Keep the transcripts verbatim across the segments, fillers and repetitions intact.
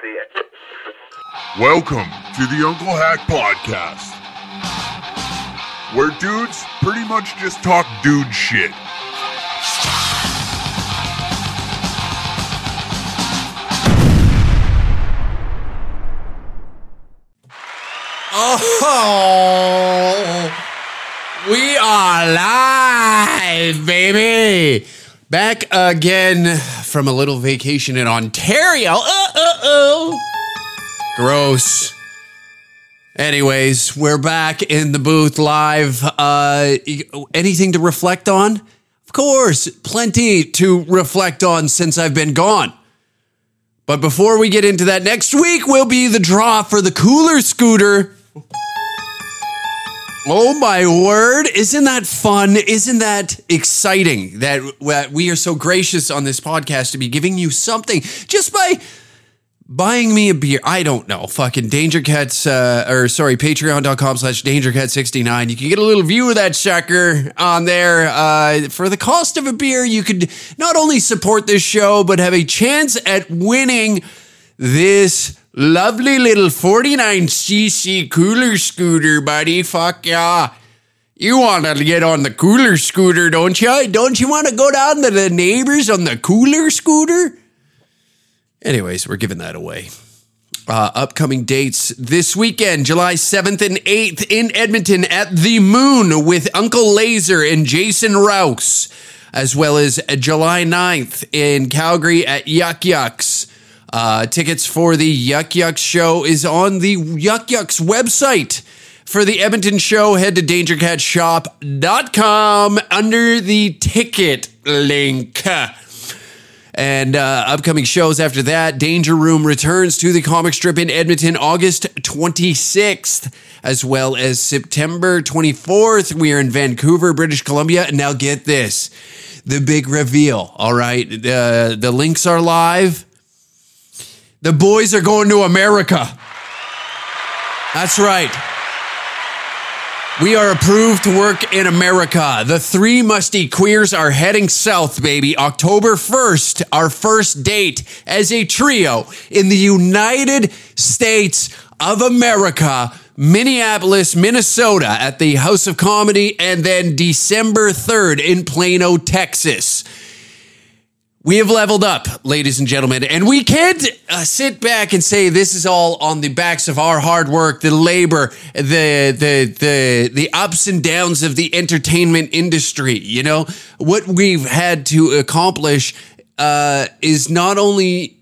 see it. Welcome to the Uncle Hack Podcast, where dudes pretty much just talk dude shit. Oh, we are live, baby. Back again from a little vacation in Ontario. Uh, uh, oh. Gross. Anyways, we're back in the booth live. Uh, anything to reflect on? Of course, plenty to reflect on since I've been gone. But before we get into that, next week will be the draw for the cooler scooter. Oh my word, isn't that fun? Isn't that exciting that we are so gracious on this podcast to be giving you something just by buying me a beer? I don't know. Fucking Danger Cats, uh, or sorry, patreon.com slash DangerCat69. You can get a little view of that sucker on there. Uh, for the cost of a beer, you could not only support this show, but have a chance at winning this lovely little forty-nine c c cooler scooter, buddy. Fuck yeah. You want to get on the cooler scooter, don't you? Don't you want to go down to the neighbors on the cooler scooter? Anyways, we're giving that away. Uh, upcoming dates this weekend, July seventh and eighth in Edmonton at The Moon with Uncle Laser and Jason Rouse, as well as July ninth in Calgary at Yuck Yucks. Uh, tickets for the Yuck Yucks show is on the Yuck Yucks website. For the Edmonton show, head to danger cat shop dot com under the ticket link. And uh, upcoming shows after that, Danger Room returns to the comic strip in Edmonton August twenty-sixth, as well as September twenty-fourth. We are in Vancouver, British Columbia. And now get this, the big reveal, all right? Uh, the links are live. The boys are going to America. That's right. We are approved to work in America. The three musty queers are heading south, baby. October first, our first date as a trio in the United States of America, Minneapolis, Minnesota at the House of Comedy, and then December third in Plano, Texas. We have leveled up, ladies and gentlemen, and we can't uh, sit back and say this is all on the backs of our hard work, the labor, the the the the ups and downs of the entertainment industry. You know, what we've had to accomplish uh, is not only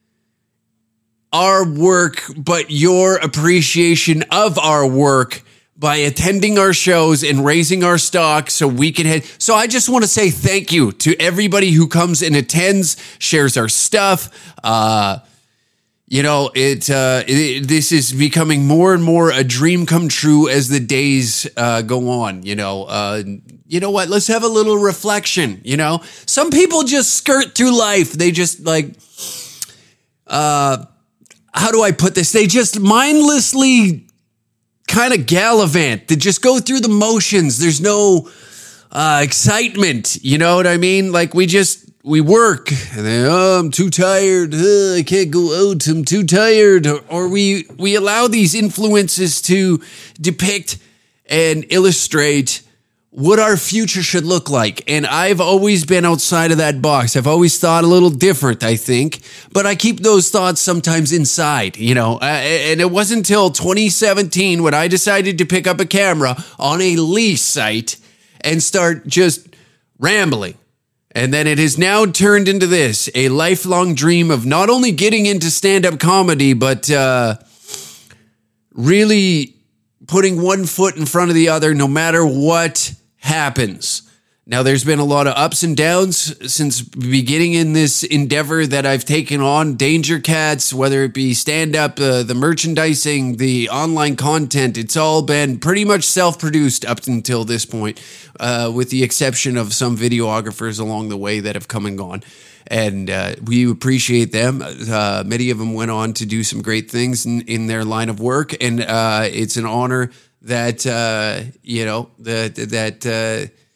our work, but your appreciation of our work by attending our shows and raising our stock so we can head. So I just want to say thank you to everybody who comes and attends, shares our stuff. Uh, you know, it, uh, it, this is becoming more and more a dream come true as the days uh, go on. You know, uh, you know what? Let's have a little reflection. You know, some people just skirt through life. They just like, uh, how do I put this? They just mindlessly kind of gallivant. They just go through the motions. There's no uh, excitement. You know what I mean? Like we just, we work and then, oh, I'm too tired. Uh, I can't go out. I'm too tired. Or, or we, we allow these influences to depict and illustrate what our future should look like. And I've always been outside of that box. I've always thought a little different, I think, but I keep those thoughts sometimes inside, you know, uh, and it wasn't until twenty seventeen when I decided to pick up a camera on a lease site and start just rambling. And then it has now turned into this, a lifelong dream of not only getting into stand-up comedy, but uh, really putting one foot in front of the other no matter what happens. Now, there's been a lot of ups and downs since beginning in this endeavor that I've taken on. Danger Cats, whether it be stand-up, uh, the merchandising, the online content, it's all been pretty much self-produced up until this point, uh, with the exception of some videographers along the way that have come and gone. And uh, we appreciate them. Uh, many of them went on to do some great things in, in their line of work, and uh, it's an honor that, uh, you know, that, that uh,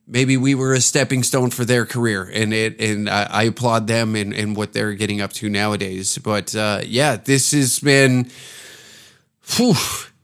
maybe we were a stepping stone for their career, and it and I, I applaud them and, and what they're getting up to nowadays. But uh, yeah, this has been whew,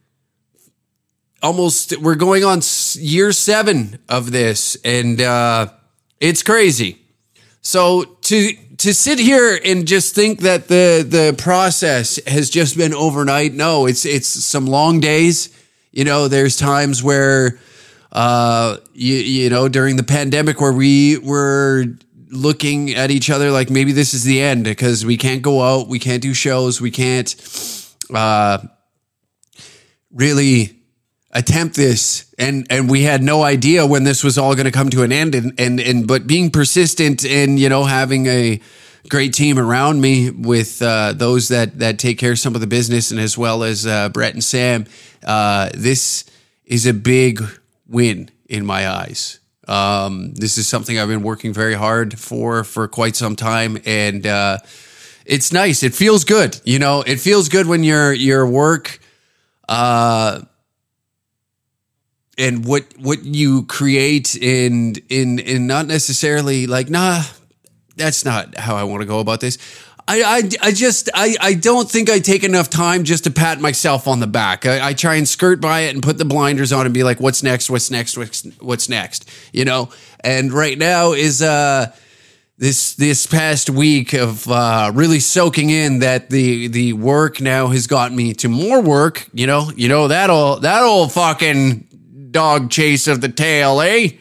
almost, we're going on year seven of this, and uh, it's crazy. So to to sit here and just think that the the process has just been overnight, no, it's it's some long days. You know, there's times where, uh, you, you know, during the pandemic where we were looking at each other like maybe this is the end because we can't go out, we can't do shows, we can't uh, really attempt this. And, and we had no idea when this was all going to come to an end. And, and, and, but being persistent and, you know, having a great team around me with uh, those that, that take care of some of the business, and as well as uh, Brett and Sam, uh, this is a big win in my eyes. Um, this is something I've been working very hard for for quite some time, and uh, it's nice. It feels good, you know. It feels good when your your work, uh, and what what you create, in in in not necessarily like nah. That's not how I want to go about this. I, I, I just, I, I don't think I take enough time just to pat myself on the back. I, I try and skirt by it and put the blinders on and be like, what's next? What's next? What's, what's next? You know? And right now is, uh, this, this past week of, uh, really soaking in that the, the work now has gotten me to more work, you know, you know, that old, that old fucking dog chase of the tail, eh?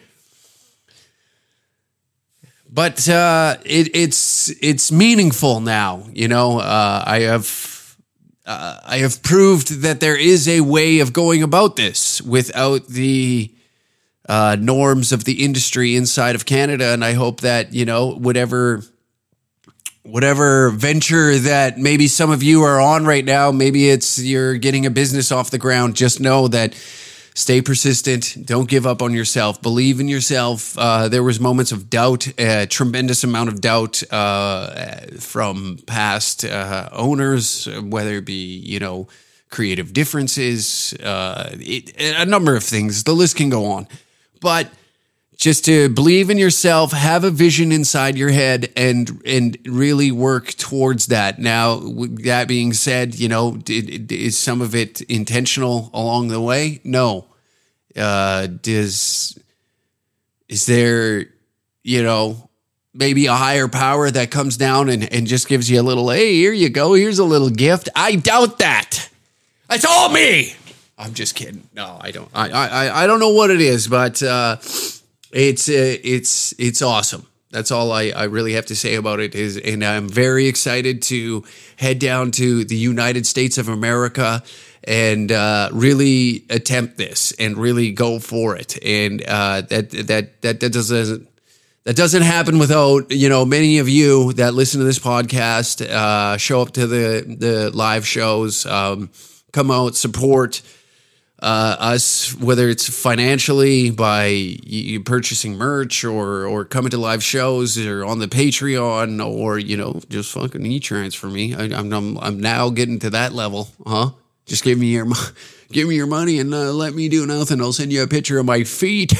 But uh, it, it's it's meaningful now, you know. Uh, I have uh, I have proved that there is a way of going about this without the uh, norms of the industry inside of Canada, and I hope that, you know, whatever whatever venture that maybe some of you are on right now, maybe it's you're getting a business off the ground. Just know that. Stay persistent. Don't give up on yourself. Believe in yourself. Uh, there was moments of doubt, a tremendous amount of doubt uh, from past uh, owners, whether it be, you know, creative differences, uh, it, a number of things. The list can go on. But just to believe in yourself, have a vision inside your head, and and really work towards that. Now, with that being said, you know, did, is some of it intentional along the way? No. Uh, does is there, you know, maybe a higher power that comes down and, and just gives you a little, hey, here you go, here's a little gift? I doubt that. That's all me. I'm just kidding. No, I don't. I I I don't know what it is, but uh, it's uh, it's it's awesome. That's all I, I really have to say about it is, and I'm very excited to head down to the United States of America and uh, really attempt this and really go for it. And uh, that that that that doesn't that doesn't happen without, you know, many of you that listen to this podcast, uh, show up to the the live shows, um, come out, support uh, us, whether it's financially by you purchasing merch or or coming to live shows or on the Patreon, or, you know, just fucking e-transfer me. I, I'm, I'm I'm now getting to that level, huh? Just give me your give me your money and uh, let me do nothing. I'll send you a picture of my feet.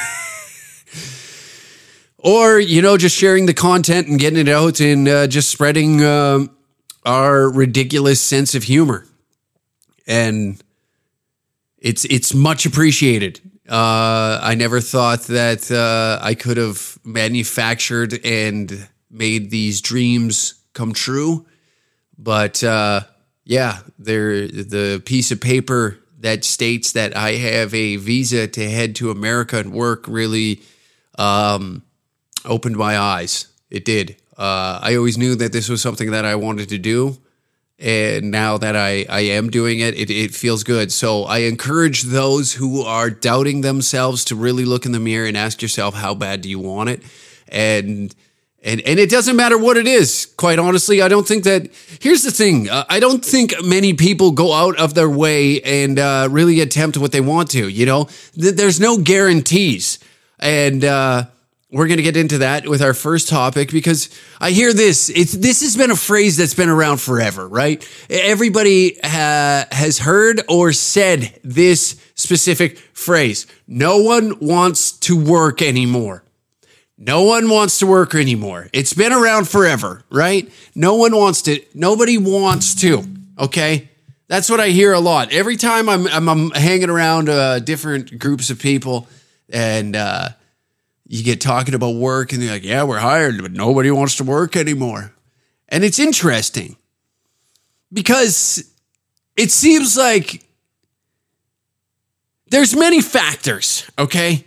Or, you know, just sharing the content and getting it out and uh, just spreading uh, our ridiculous sense of humor. And it's it's much appreciated. Uh, I never thought that uh, I could have manufactured and made these dreams come true. But uh yeah, there the piece of paper that states that I have a visa to head to America and work really um, opened my eyes. It did. Uh, I always knew that this was something that I wanted to do, and now that I, I am doing it, it, it feels good. So I encourage those who are doubting themselves to really look in the mirror and ask yourself, how bad do you want it? And And and it doesn't matter what it is. Quite honestly, I don't think that. Here's the thing. Uh, I don't think many people go out of their way and uh, really attempt what they want to. You know, Th- there's no guarantees. And uh, we're going to get into that with our first topic because I hear this. It's, this has been a phrase that's been around forever, right? Everybody ha- has heard or said this specific phrase. No one wants to work anymore. No one wants to work anymore. It's been around forever, right? No one wants to. Nobody wants to, okay? That's what I hear a lot. Every time I'm, I'm, I'm hanging around uh, different groups of people and, uh, you get talking about work and they're like, yeah, we're hired, but nobody wants to work anymore. And it's interesting because it seems like there's many factors, okay?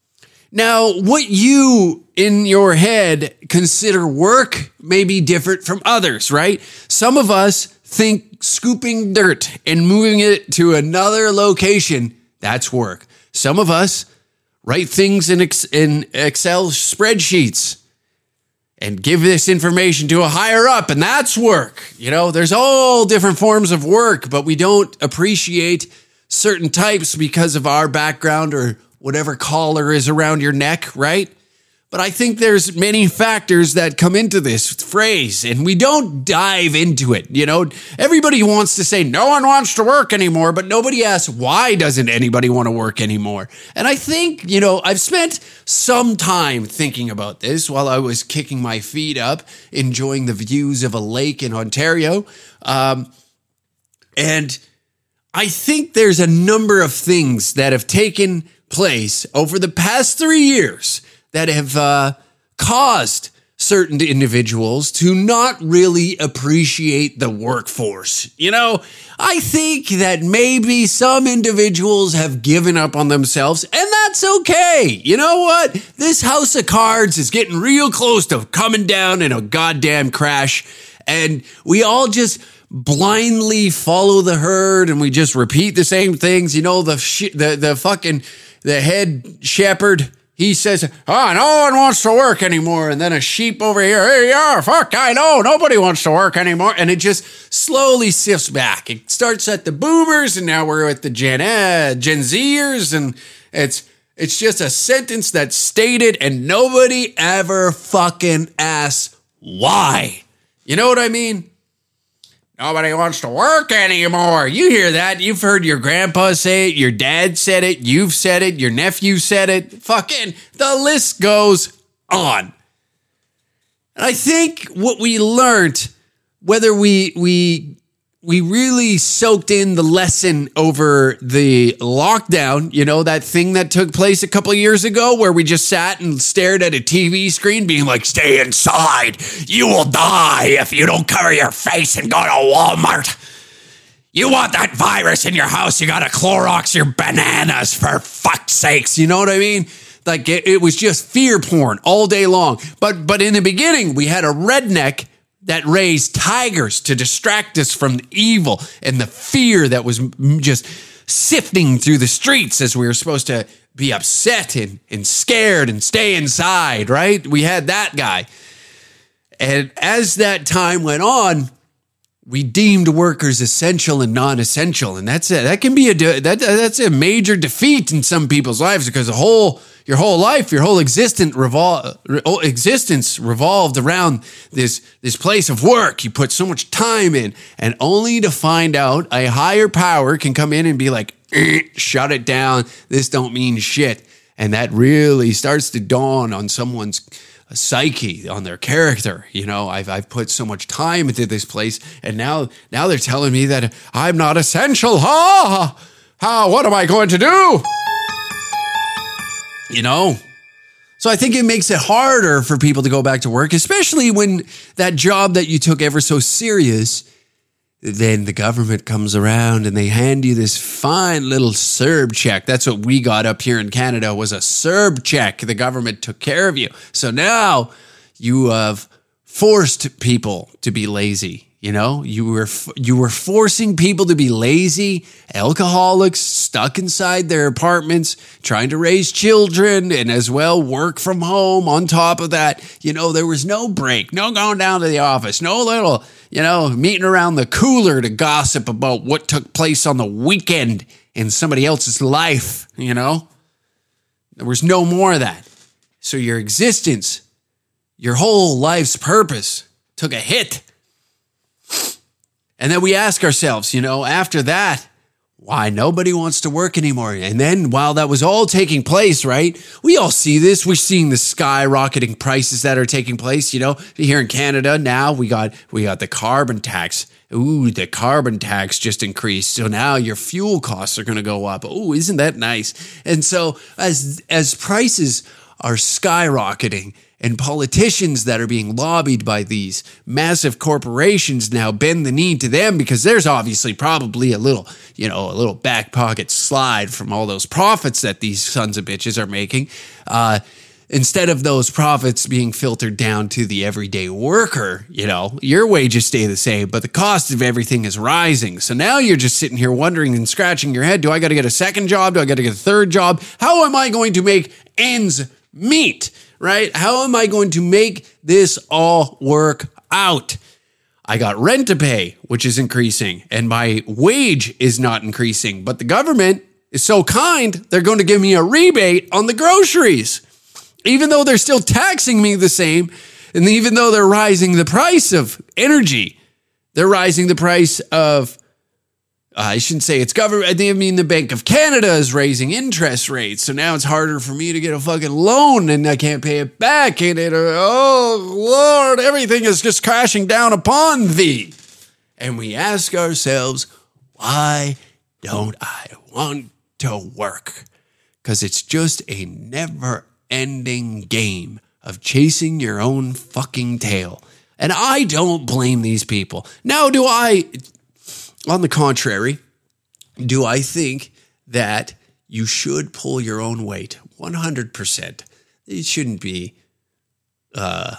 Now, what you in your head consider work may be different from others, right? Some of us think scooping dirt and moving it to another location, that's work. Some of us write things in in Excel spreadsheets and give this information to a higher up, and that's work. You know, there's all different forms of work, but we don't appreciate certain types because of our background or whatever collar is around your neck, right? But I think there's many factors that come into this phrase, and we don't dive into it. You know, everybody wants to say no one wants to work anymore, but nobody asks why doesn't anybody want to work anymore? And I think, you know, I've spent some time thinking about this while I was kicking my feet up, enjoying the views of a lake in Ontario. Um, and I think there's a number of things that have taken place over the past three years that have uh, caused certain individuals to not really appreciate the workforce. You know, I think that maybe some individuals have given up on themselves, and that's okay. You know what? This house of cards is getting real close to coming down in a goddamn crash, and we all just blindly follow the herd, and we just repeat the same things. You know, the sh- the the fucking the head shepherd. He says, oh, no one wants to work anymore. And then a sheep over here, hey, yeah, fuck, I know, nobody wants to work anymore. And it just slowly sifts back. It starts at the boomers, and now we're at the Gen, uh, Gen Zers, and it's it's just a sentence that's stated, and nobody ever fucking asks why. You know what I mean? Nobody wants to work anymore. You hear that. You've heard your grandpa say it. Your dad said it. You've said it. Your nephew said it. Fucking the list goes on. And I think what we learned, whether we we we really soaked in the lesson over the lockdown, you know, that thing that took place a couple of years ago where we just sat and stared at a T V screen being like, stay inside. You will die if you don't cover your face and go to Walmart. You want that virus in your house, you got to Clorox your bananas, for fuck's sakes. You know what I mean? Like it, it was just fear porn all day long. But but in the beginning, we had a redneck that raised tigers to distract us from the evil and the fear that was just sifting through the streets as we were supposed to be upset and, and scared and stay inside, right? We had that guy. And as that time went on, we deemed workers essential and non-essential. And that's it. That can be a, that, that's a major defeat in some people's lives because the whole, your whole life, your whole existence revol- existence revolved around this, this place of work. You put so much time in, and only to find out a higher power can come in and be like, eh, shut it down. This don't mean shit. And that really starts to dawn on someone's psyche, on their character. You know, I've I've put so much time into this place, and now now they're telling me that I'm not essential. Ha! How? What am I going to do? You know? So I think it makes it harder for people to go back to work, especially when that job that you took ever so serious, then the government comes around and they hand you this fine little C E R B check. That's what we got up here in Canada, was a C E R B check. The government took care of you. So now you have forced people to be lazy. You know, you were you were forcing people to be lazy, alcoholics, stuck inside their apartments, trying to raise children and as well work from home. On top of that, you know, there was no break, no going down to the office, no little, you know, meeting around the cooler to gossip about what took place on the weekend in somebody else's life, you know. There was no more of that. So your existence, your whole life's purpose took a hit. And then we ask ourselves, you know, after that, why nobody wants to work anymore. And then while that was all taking place, right, we all see this. We're seeing the skyrocketing prices that are taking place. You know, here in Canada now, we got we got the carbon tax. Ooh, the carbon tax just increased. So now your fuel costs are going to go up. Ooh, isn't that nice? And so as as prices are skyrocketing, and politicians that are being lobbied by these massive corporations now bend the knee to them because there's obviously probably a little, you know, a little back pocket slide from all those profits that these sons of bitches are making. Uh, instead of those profits being filtered down to the everyday worker, you know, your wages stay the same, but the cost of everything is rising. So now you're just sitting here wondering and scratching your head. Do I got to get a second job? Do I got to get a third job? How am I going to make ends meet? Right? How am I going to make this all work out? I got rent to pay, which is increasing, and my wage is not increasing, but the government is so kind, they're going to give me a rebate on the groceries, even though they're still taxing me the same, and even though they're rising the price of energy, they're rising the price of Uh, I shouldn't say it's government. I mean, the Bank of Canada is raising interest rates. So now it's harder for me to get a fucking loan and I can't pay it back. And it, oh, Lord, everything is just crashing down upon thee. And we ask ourselves, why don't I want to work? Because it's just a never-ending game of chasing your own fucking tail. And I don't blame these people. Now, do I... On the contrary, do I think that you should pull your own weight? one hundred percent. It shouldn't be uh,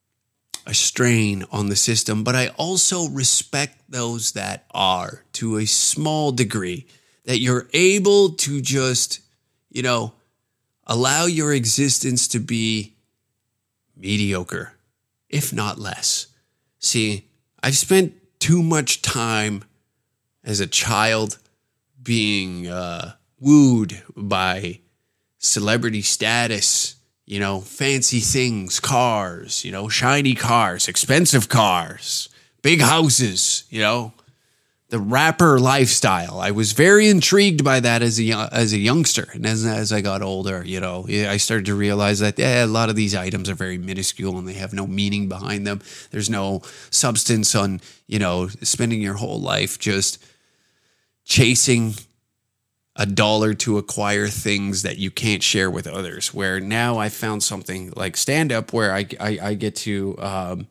a strain on the system, but I also respect those that are to a small degree, that you're able to just, you know, allow your existence to be mediocre, if not less. See, I've spent too much time as a child being uh, wooed by celebrity status, you know, fancy things, cars, you know, shiny cars, expensive cars, big houses, you know, the rapper lifestyle. I was very intrigued by that as a as a youngster. And as, as I got older, you know, I started to realize that yeah, a lot of these items are very minuscule and they have no meaning behind them. There's no substance on, you know, spending your whole life just chasing a dollar to acquire things that you can't share with others. Where now I found something like stand-up where I, I, I get to um,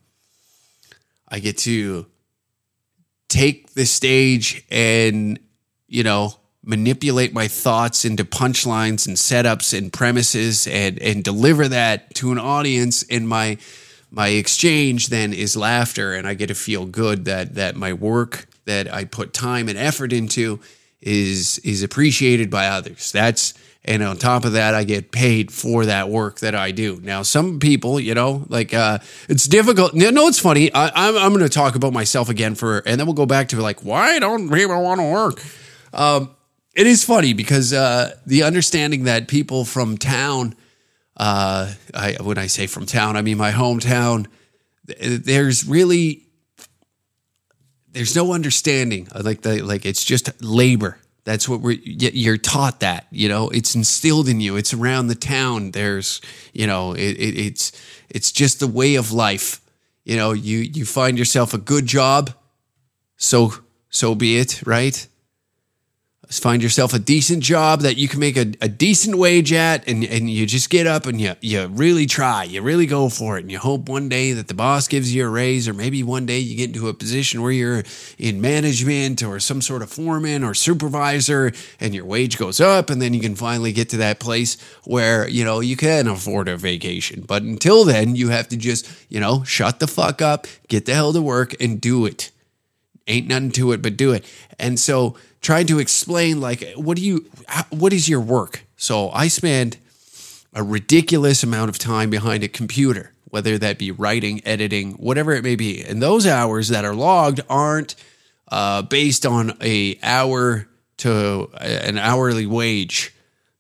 I get to take the stage and, you know, manipulate my thoughts into punchlines and setups and premises and and deliver that to an audience, and my my exchange then is laughter, and I get to feel good that that my work that I put time and effort into is is appreciated by others. That's and on top of that, I get paid for that work that I do. Now, some people, you know, like uh, it's difficult. No, it's funny. I, I'm I'm going to talk about myself again for, and then we'll go back to like, why don't people want to work? Um, it is funny because uh, the understanding that people from town, uh, I when I say from town, I mean my hometown. There's really. There's no understanding like the like it's just labor. That's what we're you're taught that, you know, it's instilled in you. It's around the town. There's, you know, it, it, it's it's just the way of life. You know, you you find yourself a good job, so so be it, right? Find yourself a decent job that you can make a, a decent wage at, and, and you just get up and you you really try. You really go for it, and you hope one day that the boss gives you a raise, or maybe one day you get into a position where you're in management or some sort of foreman or supervisor, and your wage goes up, and then you can finally get to that place where, you know, you can afford a vacation. But until then, you have to just, you know, shut the fuck up, get the hell to work, and do it. Ain't nothing to it but do it. And so trying to explain, like, what do you, what is your work? So I spend a ridiculous amount of time behind a computer, whether that be writing, editing, whatever it may be. And those hours that are logged aren't uh, based on a hour to an hourly wage.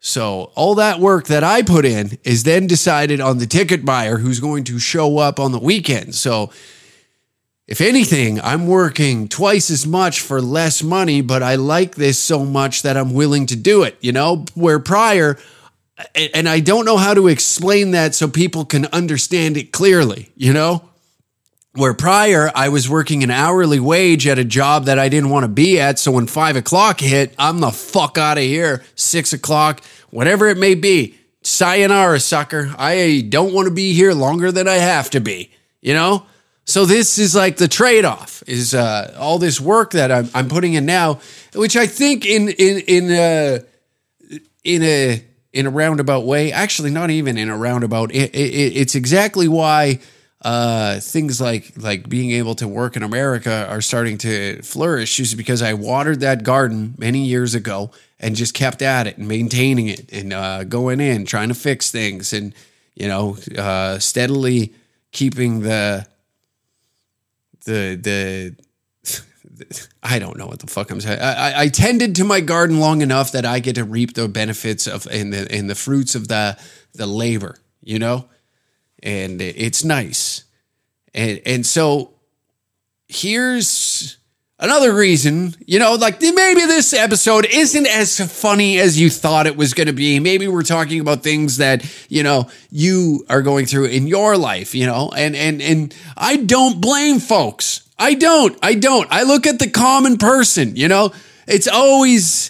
So all that work that I put in is then decided on the ticket buyer who's going to show up on the weekend. So if anything, I'm working twice as much for less money, but I like this so much that I'm willing to do it, you know, where prior, and I don't know how to explain that so people can understand it clearly, you know, where prior I was working an hourly wage at a job that I didn't want to be at. So when five o'clock hit, I'm the fuck out of here, six o'clock, whatever it may be. Sayonara, sucker. I don't want to be here longer than I have to be, you know? So this is like the trade-off is uh, all this work that I'm, I'm putting in now, which I think in in in a in a in a roundabout way, actually not even in a roundabout. It, it, it's exactly why uh, things like like being able to work in America are starting to flourish, is because I watered that garden many years ago and just kept at it and maintaining it and uh, going in, trying to fix things, and you know, uh, steadily keeping the. The, the, I don't know what the fuck I'm saying. I, I tended to my garden long enough that I get to reap the benefits of and the and the fruits of the the labor, you know, and it's nice. And and so here's another reason, you know, like maybe this episode isn't as funny as you thought it was going to be. Maybe we're talking about things that, you know, you are going through in your life, you know, and, and, and I don't blame folks. I don't, I don't. I look at the common person, you know, it's always,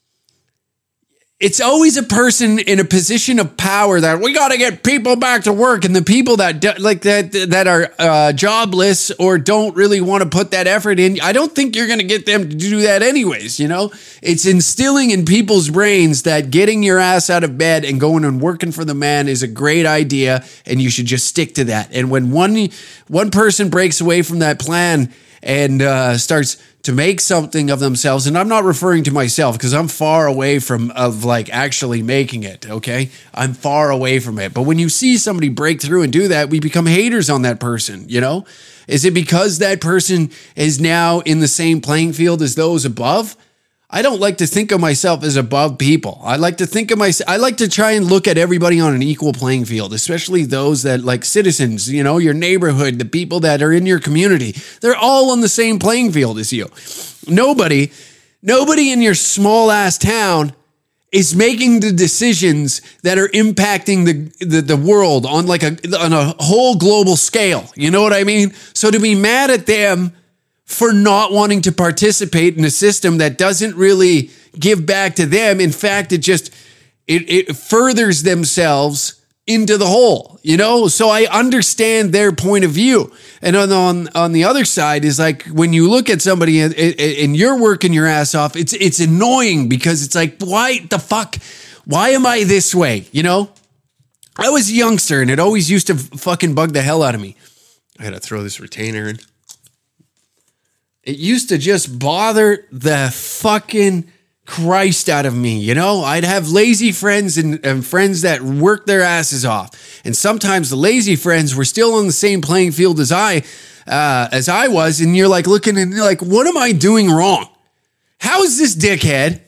it's always a person in a position of power that we got to get people back to work, and the people that do, like that that are uh, jobless or don't really want to put that effort in. I don't think you're going to get them to do that anyways. You know, it's instilling in people's brains that getting your ass out of bed and going and working for the man is a great idea, and you should just stick to that. And when one one person breaks away from that plan and uh, starts to make something of themselves, and I'm not referring to myself because I'm far away from of like actually making it, okay? I'm far away from it. But when you see somebody break through and do that, we become haters on that person, you know? Is it because that person is now in the same playing field as those above? I don't like to think of myself as above people. I like to think of myself, I like to try and look at everybody on an equal playing field, especially those that like citizens, you know, your neighborhood, the people that are in your community. They're all on the same playing field as you. Nobody, nobody in your small ass town is making the decisions that are impacting the, the, the world on like a, on a whole global scale. You know what I mean? So to be mad at them for not wanting to participate in a system that doesn't really give back to them. In fact, it just, it, it furthers themselves into the hole, you know? So I understand their point of view. And on, on, on the other side is like, when you look at somebody and, and you're working your ass off, it's, it's annoying because it's like, why the fuck, why am I this way? You know, I was a youngster and it always used to fucking bug the hell out of me. I gotta throw this retainer in. It used to just bother the fucking Christ out of me, you know? I'd have lazy friends and, and friends that worked their asses off. And sometimes the lazy friends were still on the same playing field as I, uh, as I was. And you're like looking and you're like, what am I doing wrong? How is this dickhead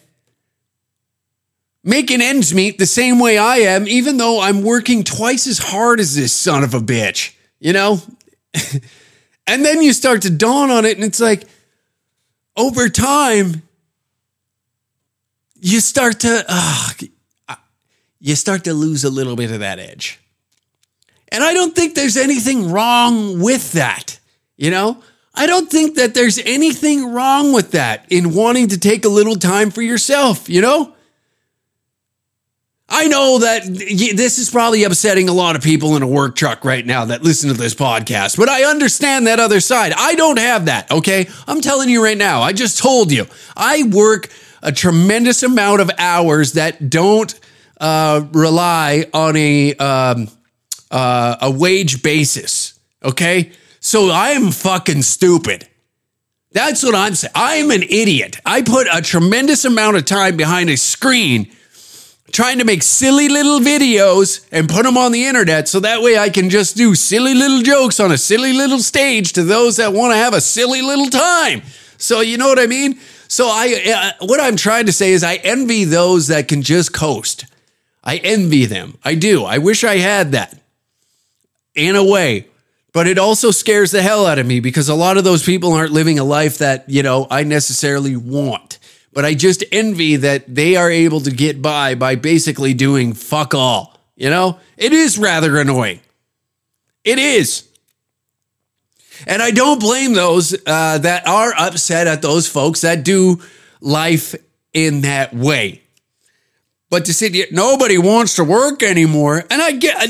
making ends meet the same way I am, even though I'm working twice as hard as this son of a bitch, you know? And then you start to dawn on it, and it's like, over time, you start to, uh, you start to lose a little bit of that edge. And I don't think there's anything wrong with that, you know? I don't think that there's anything wrong with that in wanting to take a little time for yourself, you know? I know that this is probably upsetting a lot of people in a work truck right now that listen to this podcast, but I understand that other side. I don't have that, okay? I'm telling you right now, I just told you, I work a tremendous amount of hours that don't uh, rely on a um, uh, a wage basis, okay? So I am fucking stupid. That's what I'm saying. I am an idiot. I put a tremendous amount of time behind a screen trying to make silly little videos and put them on the internet so that way I can just do silly little jokes on a silly little stage to those that want to have a silly little time. So you know what I mean? So I, uh, what I'm trying to say is I envy those that can just coast. I envy them. I do. I wish I had that in a way. But it also scares the hell out of me because a lot of those people aren't living a life that, you know, I necessarily want. But I just envy that they are able to get by by basically doing fuck all. You know, it is rather annoying. It is. And I don't blame those uh, that are upset at those folks that do life in that way. But to sit here, nobody wants to work anymore. And I get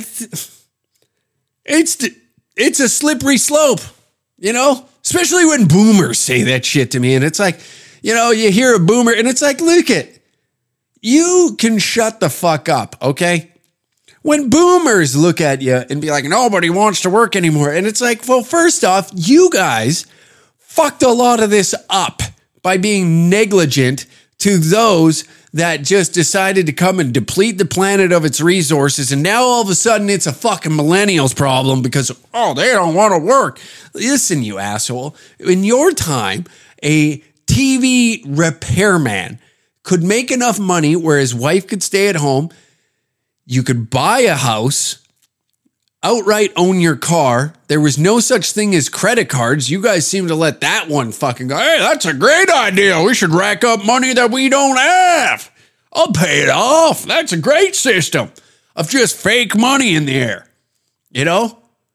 it's it's a slippery slope, you know, especially when boomers say that shit to me. And it's like, you know, you hear a boomer and it's like, look it, you can shut the fuck up, okay? When boomers look at you and be like, nobody wants to work anymore. And it's like, well, first off, you guys fucked a lot of this up by being negligent to those that just decided to come and deplete the planet of its resources. And now all of a sudden it's a fucking millennials problem because, oh, they don't want to work. Listen, you asshole. In your time, a T V repairman could make enough money where his wife could stay at home. You could buy a house, outright own your car. There was no such thing as credit cards. You guys seem to let that one fucking go. Hey, that's a great idea. We should rack up money that we don't have. I'll pay it off. That's a great system of just fake money in the air, you know?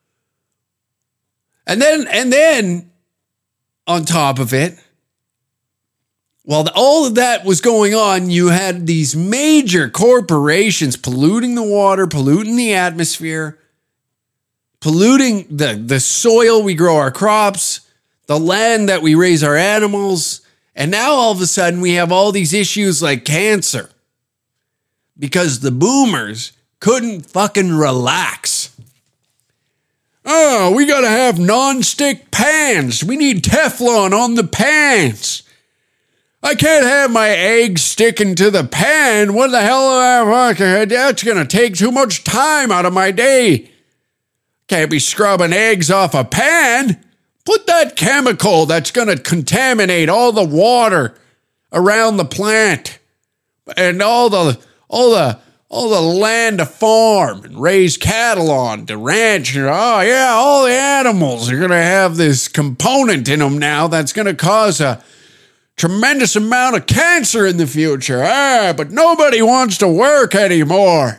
And then, and then on top of it, while all of that was going on, you had these major corporations polluting the water, polluting the atmosphere, polluting the, the soil we grow our crops, the land that we raise our animals. And now all of a sudden we have all these issues like cancer because the boomers couldn't fucking relax. Oh, we got to have non-stick pans. We need Teflon on the pans. I can't have my eggs sticking to the pan. What the hell am I? That's going to take too much time out of my day. Can't be scrubbing eggs off a pan. Put that chemical that's going to contaminate all the water around the plant and all the all the all the land to farm and raise cattle on, to ranch. Oh yeah, all the animals are going to have this component in them now that's going to cause a tremendous amount of cancer in the future. Ah, but nobody wants to work anymore.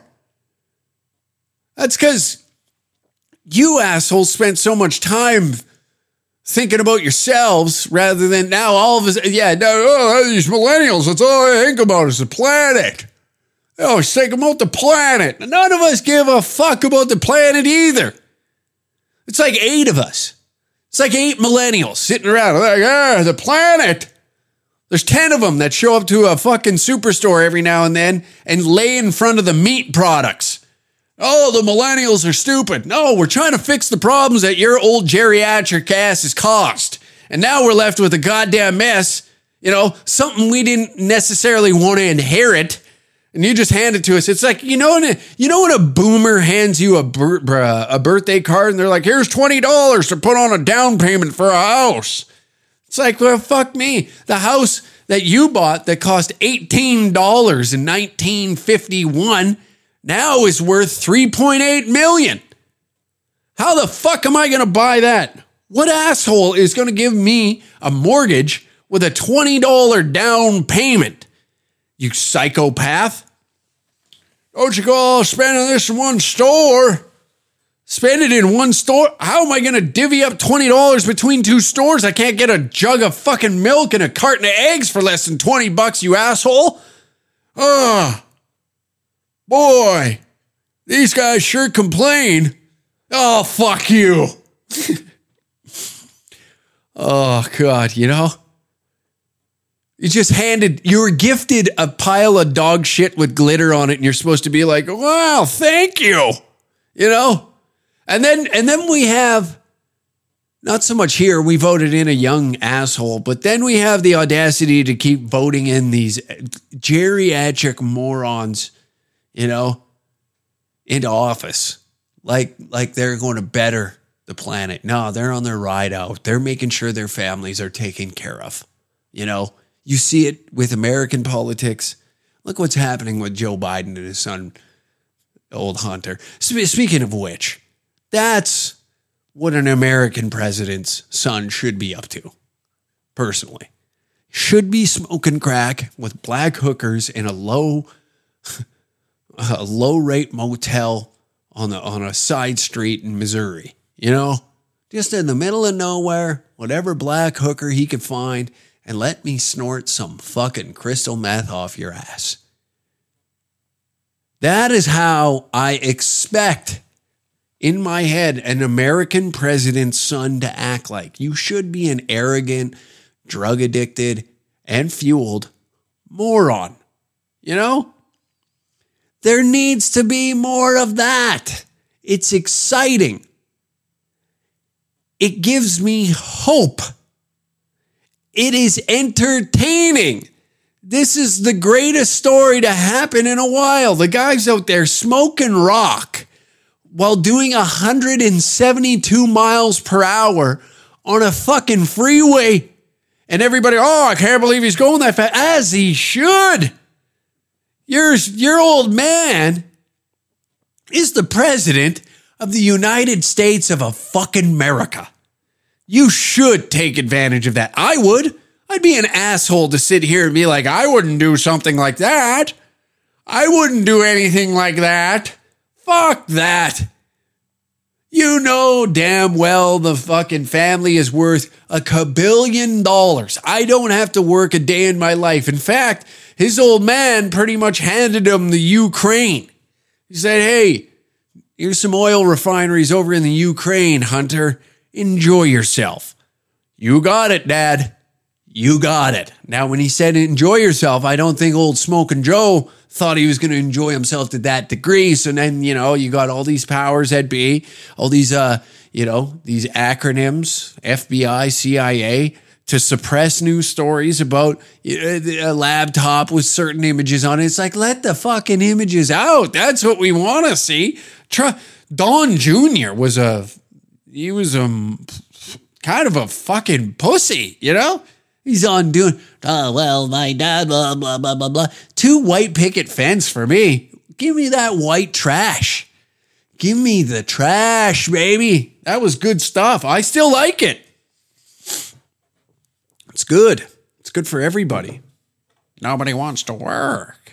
That's because you assholes spent so much time thinking about yourselves rather than now all of us. Yeah, no, oh, these millennials, that's all they think about is the planet. They always think about the planet. None of us give a fuck about the planet either. It's like eight of us. It's like eight millennials sitting around like, ah, the planet. There's ten of them that show up to a fucking superstore every now and then and lay in front of the meat products. Oh, the millennials are stupid. No, we're trying to fix the problems that your old geriatric ass has caused. And now we're left with a goddamn mess, you know, something we didn't necessarily want to inherit. And you just hand it to us. It's like, you know, when a, you know when a boomer hands you a, bir- a birthday card and they're like, here's twenty dollars to put on a down payment for a house. It's like, well, fuck me. The house that you bought that cost eighteen dollars in nineteen fifty-one now is worth three point eight million dollars. How the fuck am I going to buy that? What asshole is going to give me a mortgage with a twenty dollars down payment? You psychopath. Don't you go all spending this in one store. Spend it in one store? How am I going to divvy up twenty dollars between two stores? I can't get a jug of fucking milk and a carton of eggs for less than twenty bucks, you asshole. Oh, boy. These guys sure complain. Oh, fuck you. Oh, God, you know? You just handed, you were gifted a pile of dog shit with glitter on it, and you're supposed to be like, wow, thank you. You know? And then and then we have, not so much here, we voted in a young asshole, but then we have the audacity to keep voting in these geriatric morons, you know, into office. Like, like they're going to better the planet. No, they're on their ride out. They're making sure their families are taken care of. You know, you see it with American politics. Look what's happening with Joe Biden and his son old Hunter. Sp- speaking of which, that's what an American president's son should be up to, personally. Should be smoking crack with black hookers in a low, a low rate motel on the on a side street in Missouri. You know, just in the middle of nowhere, whatever black hooker he could find, and let me snort some fucking crystal meth off your ass. That is how I expect, in my head, an American president's son to act like. You should be an arrogant, drug addicted, and fueled moron. You know? There needs to be more of that. It's exciting. It gives me hope. It is entertaining. This is the greatest story to happen in a while. The guy's out there smoking rock while doing one hundred seventy-two miles per hour on a fucking freeway. And everybody, oh, I can't believe he's going that fast. As he should. Your, your old man is the president of the United States of a fucking America. You should take advantage of that. I would. I'd be an asshole to sit here and be like, I wouldn't do something like that. I wouldn't do anything like that. Fuck that. You know damn well the fucking family is worth a kabillion dollars. I don't have to work a day in my life. In fact, his old man pretty much handed him the Ukraine. He said, hey, here's some oil refineries over in the Ukraine, Hunter. Enjoy yourself. You got it, Dad. You got it. Now, when he said enjoy yourself, I don't think old Smoking Joe thought he was going to enjoy himself to that degree. So then, you know, you got all these powers that be, all these, uh, you know, these acronyms, F B I, C I A, to suppress news stories about a laptop with certain images on it. It's like, let the fucking images out. That's what we want to see. Try- Don Junior was a, he was a kind of a fucking pussy, you know? He's on doing, oh, well, my dad, blah, blah, blah, blah, blah. Two white picket fence for me. Give me that white trash. Give me the trash, baby. That was good stuff. I still like it. It's good. It's good for everybody. Nobody wants to work.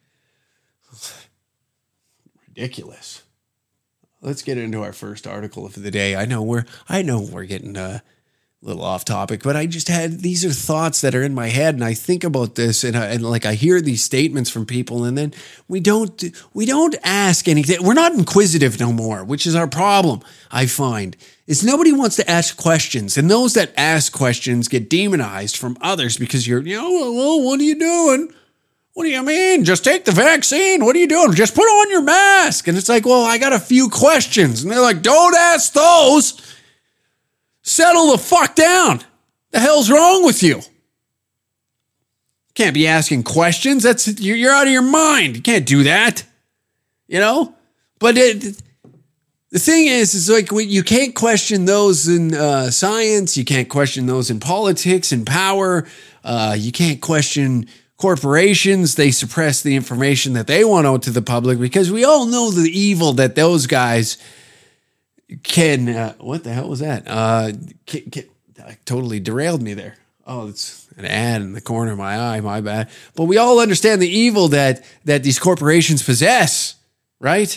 Ridiculous. Let's get into our first article of the day. I know we're, I know we're getting uh, a little off topic, but I just had, these are thoughts that are in my head, and I think about this, and, I, and like I hear these statements from people, and then we don't, we don't ask anything. We're not inquisitive no more, which is our problem. I find is nobody wants to ask questions, and those that ask questions get demonized from others because you're, you know, well, what are you doing? What do you mean? Just take the vaccine. What are you doing? Just put on your mask. And it's like, well, I got a few questions. And they're like, don't ask those. Settle the fuck down. The hell's wrong with you? Can't be asking questions. That's you're out of your mind. You can't do that. You know? But it, the thing is, is like you can't question those in uh, science. You can't question those in politics and power. Uh, you can't question corporations. They suppress the information that they want out to the public because we all know the evil that those guys can. Uh, what the hell was that? Uh, can, can, totally derailed me there. Oh, it's an ad in the corner of my eye. My bad. But we all understand the evil that that these corporations possess, right?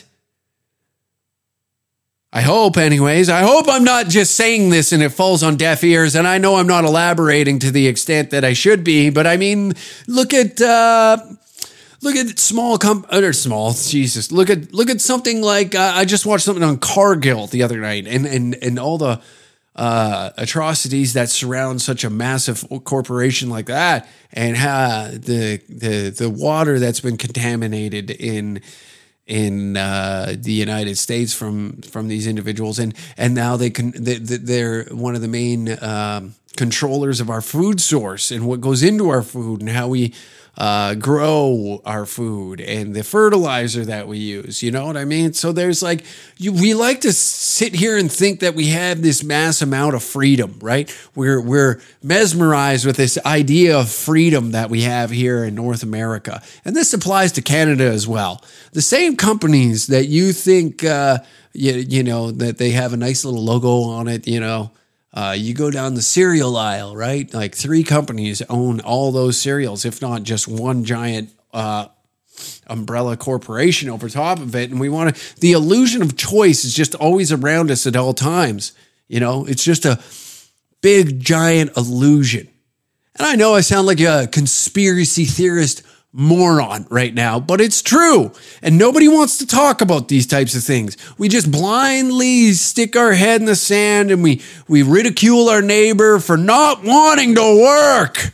I hope, anyways. I hope I'm not just saying this and it falls on deaf ears, and I know I'm not elaborating to the extent that I should be, but I mean, look at uh, look at small comp or small Jesus. Look at look at something like uh, I just watched something on Cargill the other night, and and and all the uh, atrocities that surround such a massive corporation like that, and how the the the water that's been contaminated in. in uh, the United States from from these individuals, and and now they can they, they're one of the main um, controllers of our food source and what goes into our food and how we uh, grow our food and the fertilizer that we use. You know what I mean? So there's like, you, we like to sit here and think that we have this mass amount of freedom, right? We're, we're mesmerized with this idea of freedom that we have here in North America. And this applies to Canada as well. The same companies that you think, uh, you, you know, that they have a nice little logo on it, you know, Uh, you go down the cereal aisle, right? Like three companies own all those cereals, if not just one giant uh, umbrella corporation over top of it. And we want to, the illusion of choice is just always around us at all times. You know, it's just a big, giant illusion. And I know I sound like a conspiracy theorist moron right now, but it's true. And nobody wants to talk about these types of things. We just blindly stick our head in the sand and we, we ridicule our neighbor for not wanting to work.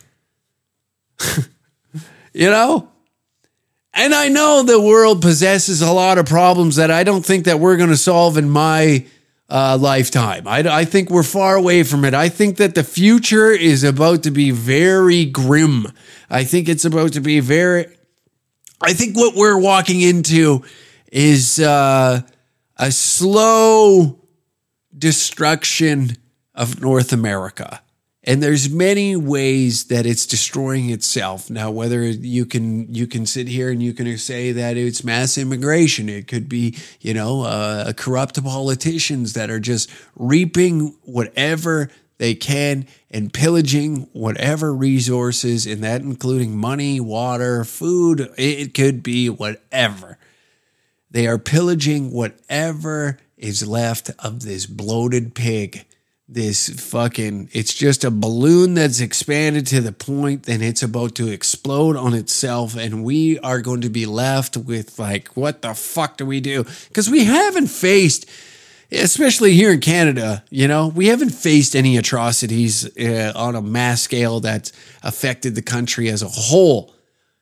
You know? And I know the world possesses a lot of problems that I don't think that we're going to solve in my uh, lifetime. I, I think we're far away from it. I think that the future is about to be very grim. I think it's about to be very, I think what we're walking into is uh, a slow destruction of North America. And there's many ways that it's destroying itself. Now, whether you can you can sit here and you can say that it's mass immigration, it could be, you know, uh, corrupt politicians that are just reaping whatever they can and pillaging whatever resources, and that including money, water, food. It could be whatever. They are pillaging whatever is left of this bloated pig. This fucking, it's just a balloon that's expanded to the point that it's about to explode on itself. And we are going to be left with like, what the fuck do we do? Because we haven't faced, especially here in Canada, you know, we haven't faced any atrocities uh, on a mass scale that's affected the country as a whole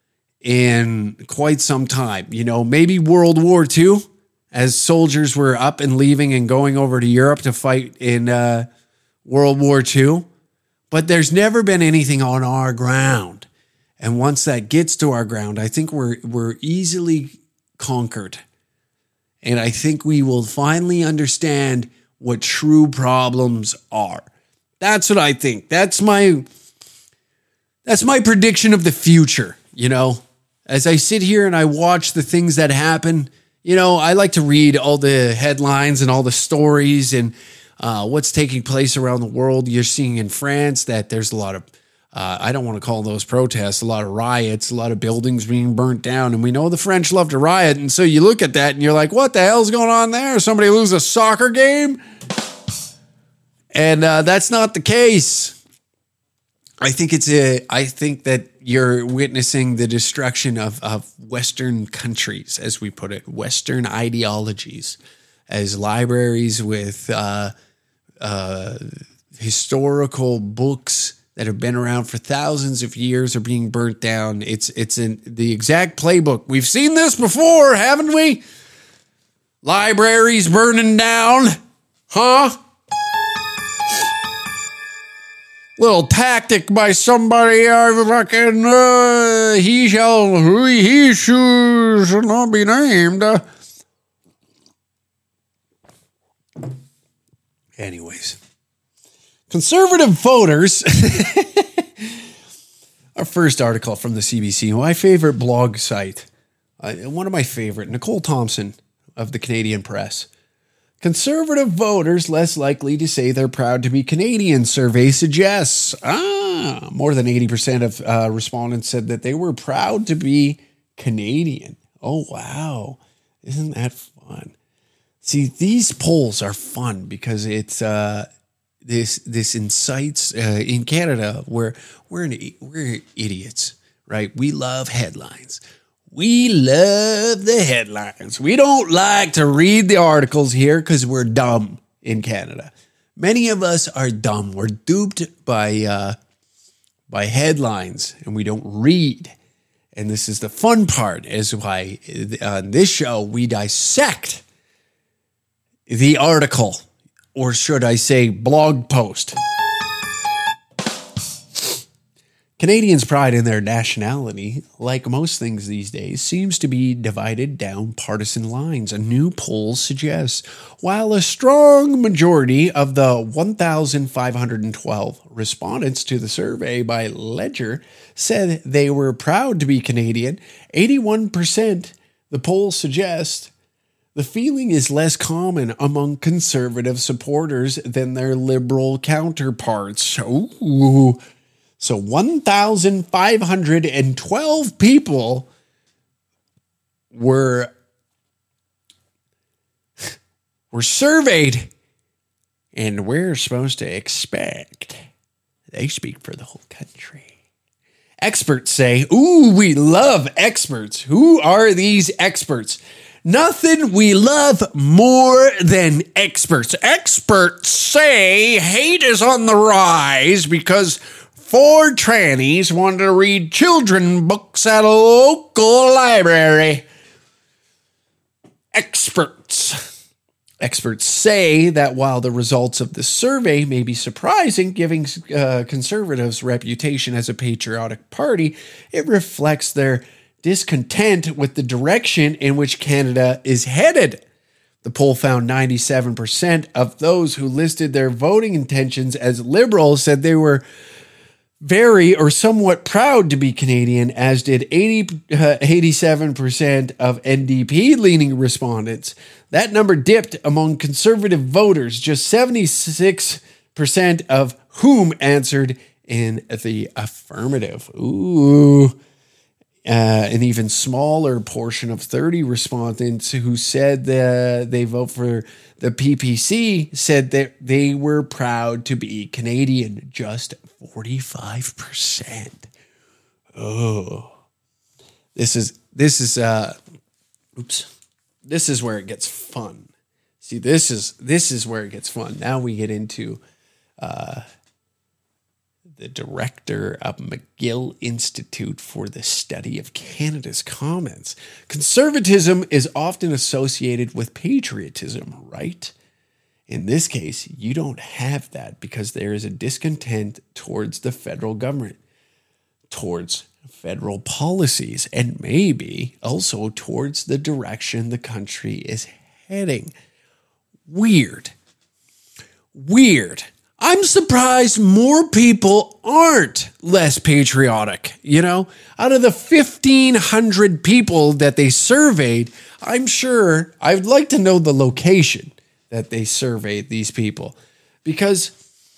in quite some time. You know, maybe World War Two, as soldiers were up and leaving and going over to Europe to fight in uh, World War Two. But there's never been anything on our ground. And once that gets to our ground, I think we're we're easily conquered. And I think we will finally understand what true problems are. That's what I think. That's my that's my prediction of the future, you know. As I sit here and I watch the things that happen, you know, I like to read all the headlines and all the stories and uh, what's taking place around the world. You're seeing in France that there's a lot of, uh, I don't want to call those protests, a lot of riots, a lot of buildings being burnt down. And we know the French love to riot. And so you look at that and you're like, what the hell's going on there? Somebody lose a soccer game? And uh, that's not the case. I think it's a, I think that you're witnessing the destruction of, of Western countries, as we put it, Western ideologies, as libraries with uh, uh, historical books that have been around for thousands of years are being burnt down. It's it's in the exact playbook. We've seen this before, haven't we? Libraries burning down, huh? Little tactic by somebody, I fucking, uh, he shall, who he shall, shall not be named. Uh, anyways, conservative voters, our first article from the C B C, my favorite blog site, uh, one of my favorite, Nicole Thompson of the Canadian Press. Conservative voters less likely to say they're proud to be Canadian, survey suggests. Ah, more than eighty percent of uh, respondents said that they were proud to be Canadian. Oh, wow. Isn't that fun? See, these polls are fun because it's uh, this this incites uh, in Canada where we're an, we're idiots, right? We love headlines. We love the headlines. We don't like to read the articles here because we're dumb in Canada. Many of us are dumb. We're duped by uh, by headlines, and we don't read. And this is the fun part, is why on this show we dissect the article, or should I say blog post. Canadians' pride in their nationality, like most things these days, seems to be divided down partisan lines, a new poll suggests. While a strong majority of the one thousand five hundred twelve respondents to the survey by Ledger said they were proud to be Canadian, eighty-one percent, the poll suggests, the feeling is less common among conservative supporters than their liberal counterparts. Ooh. So one thousand five hundred twelve people were, were surveyed, and we're supposed to expect they speak for the whole country. Experts say, ooh, we love experts. Who are these experts? Nothing we love more than experts. Experts say hate is on the rise because four trannies wanted to read children books at a local library. Experts. Experts say that while the results of the survey may be surprising, giving uh, conservatives' reputation as a patriotic party, it reflects their discontent with the direction in which Canada is headed. The poll found ninety-seven percent of those who listed their voting intentions as liberals said they were very or somewhat proud to be Canadian, as did eighty, uh, eighty-seven percent of N D P-leaning respondents. That number dipped among conservative voters, just seventy-six percent of whom answered in the affirmative. Ooh. Uh, an even smaller portion of thirty respondents who said that they vote for the P P C said that they were proud to be Canadian. Just forty-five percent. Oh, this is, this is, uh, oops, this is where it gets fun. See, this is, this is where it gets fun. Now we get into, uh, the director of McGill Institute for the Study of Canada's comments. Conservatism is often associated with patriotism, right? In this case, you don't have that because there is a discontent towards the federal government, towards federal policies, and maybe also towards the direction the country is heading. Weird. Weird. I'm surprised more people aren't less patriotic, you know? Out of the fifteen hundred people that they surveyed, I'm sure, I'd like to know the location that they surveyed these people. Because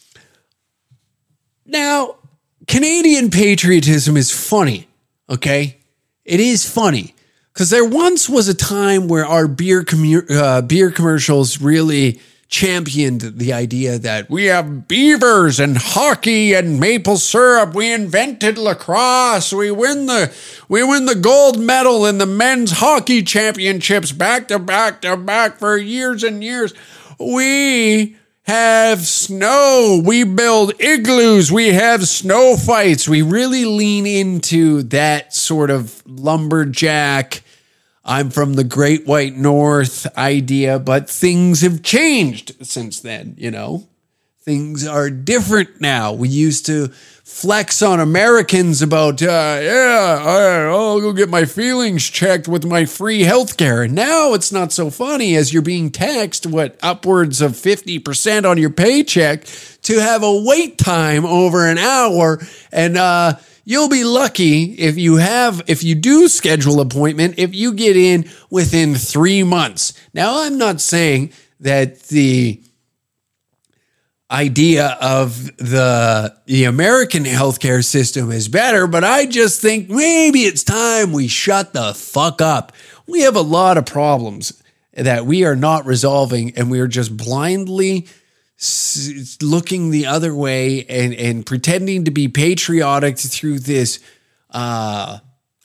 now, Canadian patriotism is funny, okay? It is funny. Because there once was a time where our beer, commu- uh, beer commercials really championed the idea that we have beavers and hockey and maple syrup. We invented lacrosse. We win the we win the gold medal in the men's hockey championships back to back to back for years and years. We have snow. We build igloos. We have snow fights. We really lean into that sort of lumberjack, I'm from the Great White North idea, but things have changed since then, you know? Things are different now. We used to flex on Americans about, uh, yeah, I'll go get my feelings checked with my free healthcare. And now it's not so funny as you're being taxed, what, upwards of fifty percent on your paycheck to have a wait time over an hour. And, uh, you'll be lucky if you have, if you do schedule an appointment, if you get in within three months. Now, I'm not saying that the idea of the, the American healthcare system is better, but I just think maybe it's time we shut the fuck up. We have a lot of problems that we are not resolving, and we are just blindly looking the other way and, and pretending to be patriotic through this uh,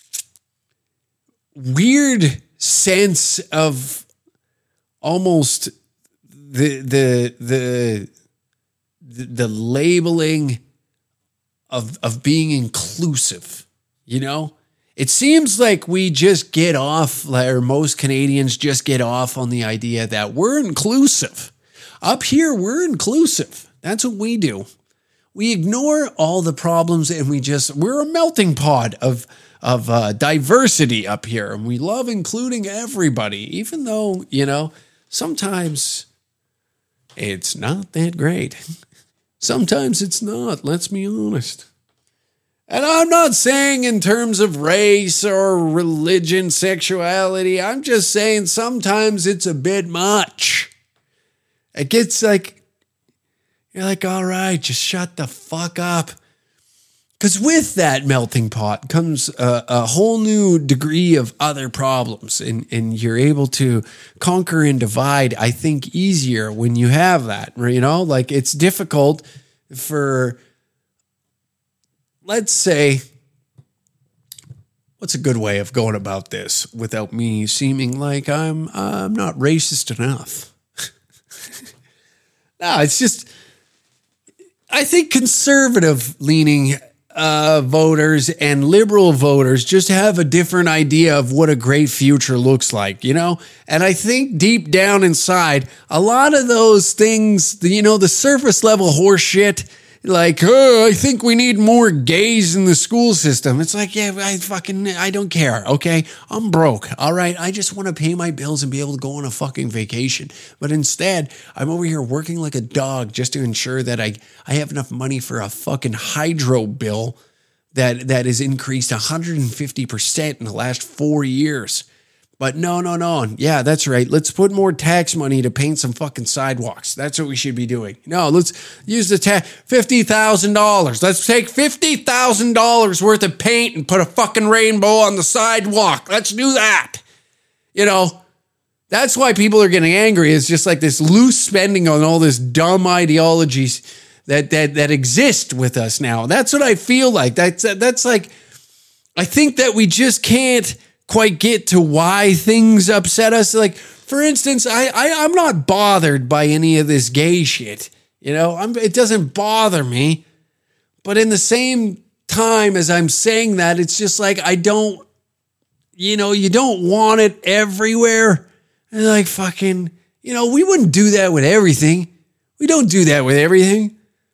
weird sense of almost the the the the, the labeling of of being inclusive. You know, it seems like we just get off, or most Canadians just get off on the idea that we're inclusive. Up here, we're inclusive. That's what we do. we ignore all the problems and we just, we're a melting pot of, of uh, diversity up here. And we love including everybody, even though, you know, sometimes it's not that great. Sometimes it's not, let's be honest. And I'm not saying in terms of race or religion, sexuality. I'm just saying sometimes it's a bit much. It gets like, you're like, all right, just shut the fuck up. Because with that melting pot comes a, a whole new degree of other problems. And, and you're able to conquer and divide, I think, easier when you have that. You know, like it's difficult for... Let's say, what's a good way of going about this without me seeming like I'm I'm not racist enough? No, it's just, I think conservative-leaning uh, voters and liberal voters just have a different idea of what a great future looks like, you know? And I think deep down inside, a lot of those things, you know, the surface-level horse shit, like, oh, I think we need more gays in the school system. It's like, yeah, I fucking, I don't care, okay? I'm broke, all right? I just want to pay my bills and be able to go on a fucking vacation. But instead, I'm over here working like a dog just to ensure that I, I have enough money for a fucking hydro bill that, that has increased one hundred fifty percent in the last four years. But no, no, no. Yeah, that's right. Let's put more tax money to paint some fucking sidewalks. That's what we should be doing. No, let's use the tax, fifty thousand dollars. Let's take fifty thousand dollars worth of paint and put a fucking rainbow on the sidewalk. Let's do that. You know, that's why people are getting angry. It's just like this loose spending on all this dumb ideologies that, that, that exist with us now. That's what I feel like. That's, that's like, I think that we just can't quite get to why things upset us. Like, for instance, I, I I'm not bothered by any of this gay shit. You know, I'm, it doesn't bother me. But in the same time as I'm saying that, it's just like I don't, you know, you don't want it everywhere. And like fucking, you know, we wouldn't do that with everything. We don't do that with everything.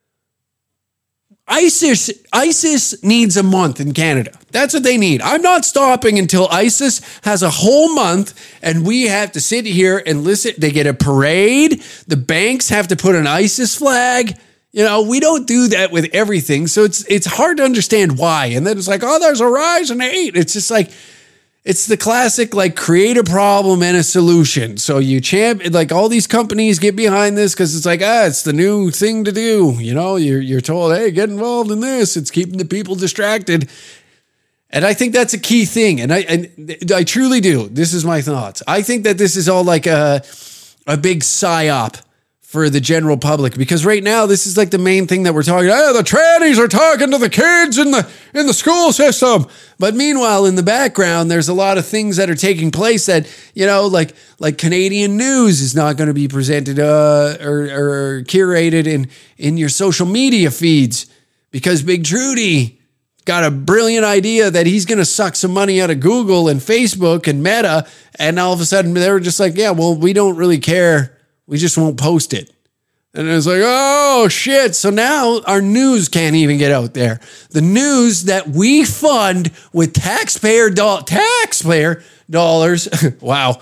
ISIS ISIS needs a month in Canada. That's what they need. I'm not stopping until ISIS has a whole month and we have to sit here and listen. They get a parade. The banks have to put an ISIS flag. You know, we don't do that with everything. So it's it's hard to understand why. And then it's like, oh, there's a rise in hate. It's just like, it's the classic, like, create a problem and a solution. So you champ, like, all these companies get behind this because it's like, ah, it's the new thing to do. You know, you're, you're told, hey, get involved in this. It's keeping the people distracted. And I think that's a key thing. And I, and I truly do. This is my thoughts. I think that this is all like a, a big psyop for the general public, because right now this is like the main thing that we're talking about. Oh, the trannies are talking to the kids in the in the school system. But meanwhile, in the background, there's a lot of things that are taking place that, you know, like like Canadian news is not going to be presented uh, or, or curated in, in your social media feeds because Big Trudy got a brilliant idea that he's going to suck some money out of Google and Facebook and Meta. And all of a sudden they were just like, yeah, well, we don't really care. We just won't post it. And it's like, oh, shit. So now our news can't even get out there. The news that we fund with taxpayer, do- taxpayer dollars, wow,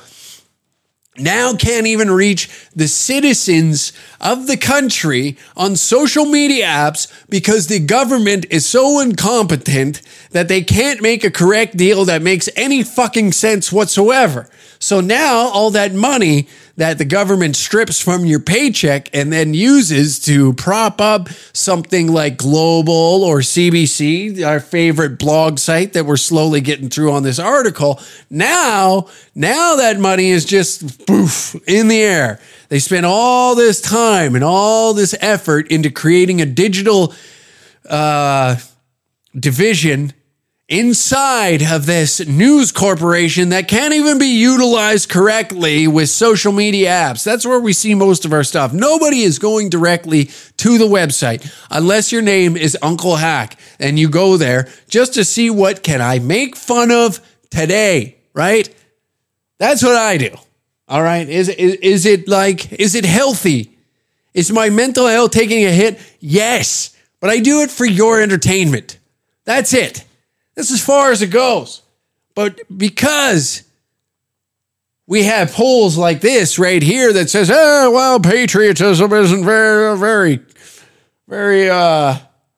now can't even reach the citizens of the country on social media apps because the government is so incompetent that they can't make a correct deal that makes any fucking sense whatsoever. So now all that money that the government strips from your paycheck and then uses to prop up something like Global or C B C, our favorite blog site that we're slowly getting through on this article. Now, now that money is just poof in the air. They spent all this time and all this effort into creating a digital uh, division inside of this news corporation that can't even be utilized correctly with social media apps. That's where we see most of our stuff. Nobody is going directly to the website unless your name is Uncle Hack and you go there just to see what can I make fun of today, right? That's what I do. All right. Is, is, is it like, is it healthy? Is my mental health taking a hit? Yes. but I do it for your entertainment. That's it. That's as far as it goes. But because we have polls like this right here that says, oh, well, patriotism isn't very, very, very uh,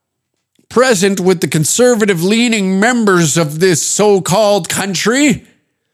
present with the conservative-leaning members of this so-called country,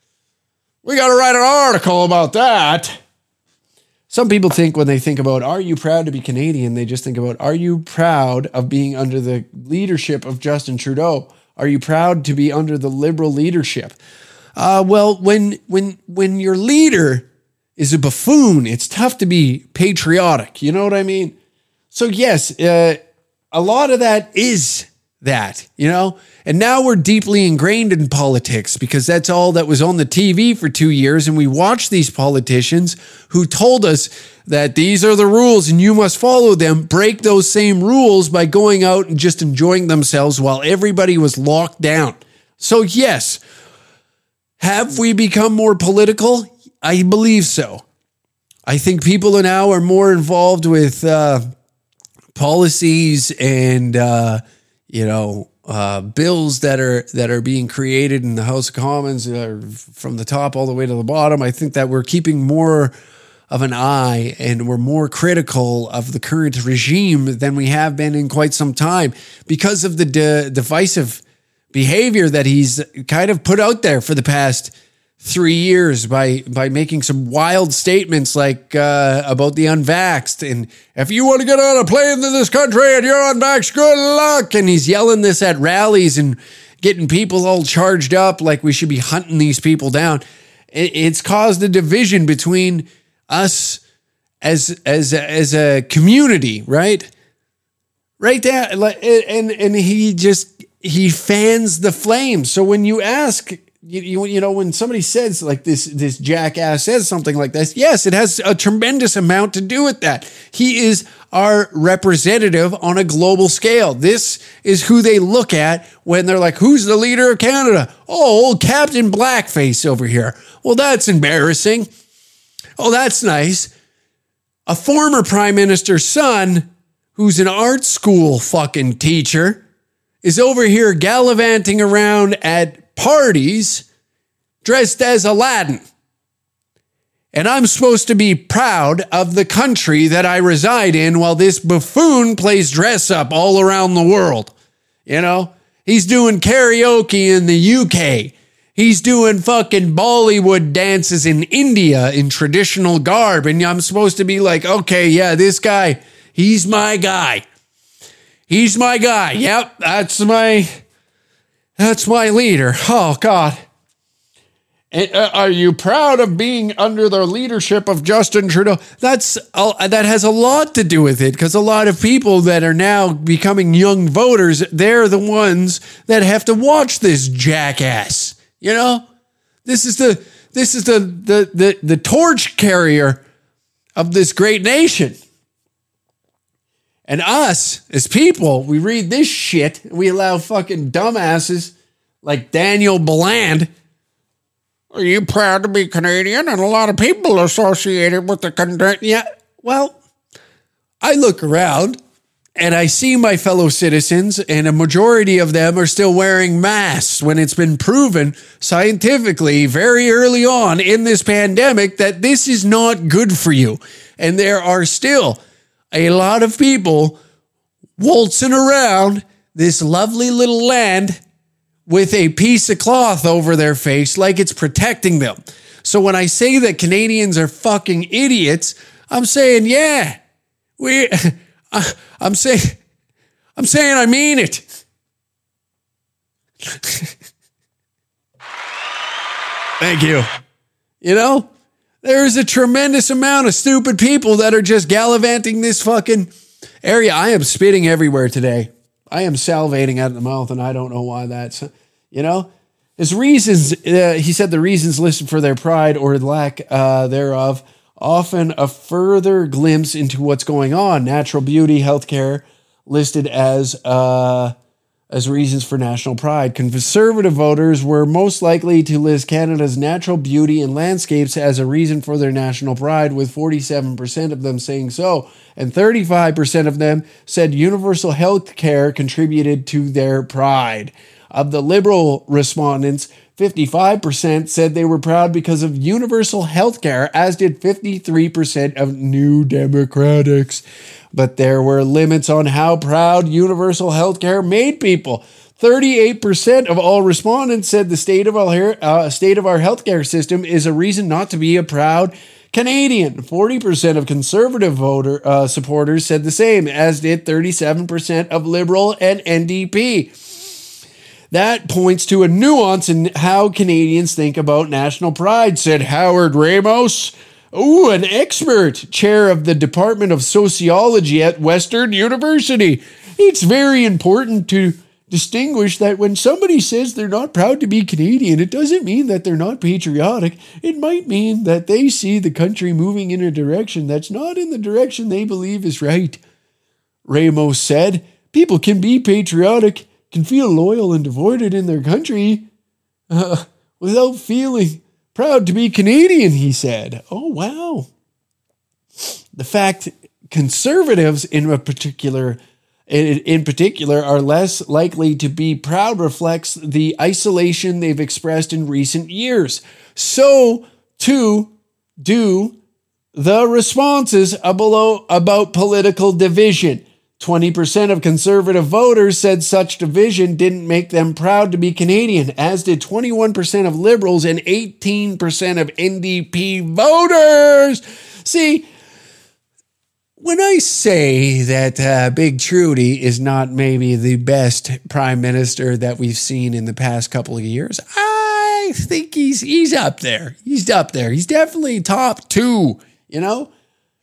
we got to write an article about that. Some people think when they think about, are you proud to be Canadian? They just think about, are you proud of being under the leadership of Justin Trudeau? Are you proud to be under the Liberal leadership? Uh, well, when when when your leader is a buffoon, it's tough to be patriotic. You know what I mean? So yes, uh, a lot of that is that, you know? And now we're deeply ingrained in politics because that's all that was on the T V for two years. And we watched these politicians who told us that these are the rules and you must follow them, break those same rules by going out and just enjoying themselves while everybody was locked down. So yes, have we become more political? I believe so. I think people now are more involved with uh, policies and, uh, you know, Uh, bills that are that are being created in the House of Commons uh, from the top all the way to the bottom. I think that we're keeping more of an eye and we're more critical of the current regime than we have been in quite some time because of the de- divisive behavior that he's kind of put out there for the past three years by by making some wild statements like uh, about the unvaxxed. And if you want to get on a plane to this country and you're unvaxxed, good luck. And he's yelling this at rallies and getting people all charged up like we should be hunting these people down. It, it's caused a division between us as as as a community, right? Right there, and and he just he fans the flames. So when you ask. You, you, you know, when somebody says like this, this jackass says something like this, yes, it has a tremendous amount to do with that. He is our representative on a global scale. This is who they look at when they're like, who's the leader of Canada? Oh, old Captain Blackface over here. Well, that's embarrassing. Oh, that's nice. A former prime minister's son, who's an art school fucking teacher, is over here gallivanting around at parties dressed as Aladdin. And I'm supposed to be proud of the country that I reside in while this buffoon plays dress up all around the world. You know, he's doing karaoke in the U K. He's doing fucking Bollywood dances in India in traditional garb. And I'm supposed to be like, okay, yeah, this guy, he's my guy. He's my guy. Yep, that's my... That's my leader. Oh, God. And, uh, are you proud of being under the leadership of Justin Trudeau? That's uh, that has a lot to do with it because a lot of people that are now becoming young voters, they're the ones that have to watch this jackass. You know, this is the this is the the the, the torch carrier of this great nation. And us, as people, we read this shit, we allow fucking dumbasses like Daniel Bland. Are you proud to be Canadian? And a lot of people associated with the Canadian. Yeah, well, I look around and I see my fellow citizens, and a majority of them are still wearing masks when it's been proven scientifically very early on in this pandemic that this is not good for you. And there are still a lot of people waltzing around this lovely little land with a piece of cloth over their face like it's protecting them. So when I say that Canadians are fucking idiots, I'm saying, yeah, we, I'm saying, I'm saying I mean it. Thank you. You know? There's a tremendous amount of stupid people that are just gallivanting this fucking area. I am spitting everywhere today. I am salivating out of the mouth, and I don't know why that's, you know. His reasons, uh, he said the reasons listed for their pride or lack uh, thereof, often a further glimpse into what's going on. Natural beauty, healthcare, listed as uh, as reasons for national pride. Conservative voters were most likely to list Canada's natural beauty and landscapes as a reason for their national pride, with forty-seven percent of them saying so, and thirty-five percent of them said universal health care contributed to their pride. Of the Liberal respondents, fifty-five percent said they were proud because of universal health care, as did fifty-three percent of New Democrats. But there were limits on how proud universal health care made people. thirty-eight percent of all respondents said the state of our, uh, state of our healthcare system is a reason not to be a proud Canadian. forty percent of Conservative voter uh, supporters said the same, as did thirty-seven percent of Liberal and N D P. That points to a nuance in how Canadians think about national pride, said Howard Ramos. Ooh, an expert, chair of the Department of Sociology at Western University. It's very important to distinguish that when somebody says they're not proud to be Canadian, it doesn't mean that they're not patriotic. It might mean that they see the country moving in a direction that's not in the direction they believe is right. Ramos said, people can be patriotic, can feel loyal and devoted in their country uh, without feeling proud to be Canadian, he said. Oh, wow. The fact conservatives in a particular in, in particular are less likely to be proud reflects the isolation they've expressed in recent years. So, too, do the responses below about political division. twenty percent of Conservative voters said such division didn't make them proud to be Canadian, as did twenty-one percent of Liberals and eighteen percent of N D P voters. See, when I say that uh, Big Trudy is not maybe the best prime minister that we've seen in the past couple of years, I think he's he's up there. He's up there. He's definitely top two, you know?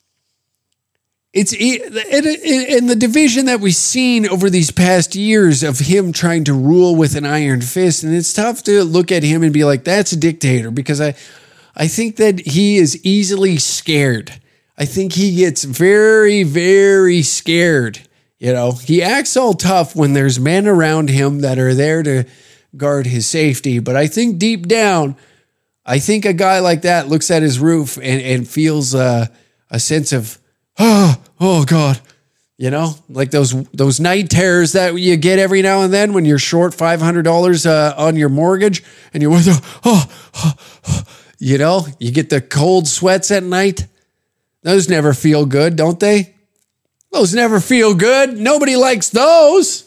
It's in the division that we've seen over these past years of him trying to rule with an iron fist. And it's tough to look at him and be like, that's a dictator, because I, I think that he is easily scared. I think he gets very, very scared. You know, he acts all tough when there's men around him that are there to guard his safety. But I think deep down, I think a guy like that looks at his roof and, and feels uh, a sense of, Oh, oh God. You know, like those those night terrors that you get every now and then when you're short five hundred dollars uh, on your mortgage and you're with, oh, oh, oh, you know, you get the cold sweats at night. Those never feel good, don't they? Those never feel good. Nobody likes those.